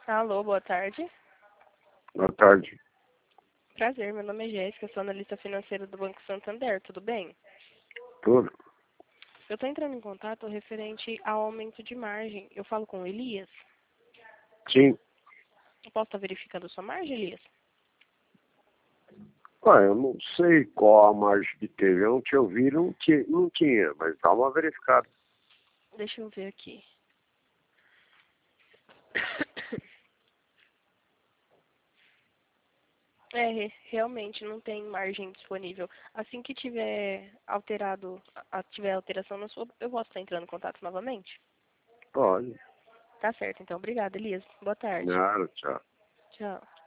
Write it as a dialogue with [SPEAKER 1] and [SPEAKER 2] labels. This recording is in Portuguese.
[SPEAKER 1] Alô, boa tarde.
[SPEAKER 2] Boa tarde.
[SPEAKER 1] Prazer, meu nome é Jéssica, sou analista financeira do Banco Santander, tudo bem?
[SPEAKER 2] Tudo?
[SPEAKER 1] Eu estou entrando em contato referente ao aumento de margem. Eu falo com o Elias?
[SPEAKER 2] Sim.
[SPEAKER 1] Eu posso estar verificando a sua margem, Elias?
[SPEAKER 2] Ué, eu não sei qual a margem que teve. Eu não tinha ouvido, não tinha, mas dá uma verificada.
[SPEAKER 1] Deixa eu ver aqui. Realmente não tem margem disponível. Assim que tiver alterado, tiver alteração na sua, eu posso estar entrando em contato novamente?
[SPEAKER 2] Pode.
[SPEAKER 1] Tá certo, então. Obrigada, Elias. Boa tarde.
[SPEAKER 2] Nada, tchau.
[SPEAKER 1] Tchau.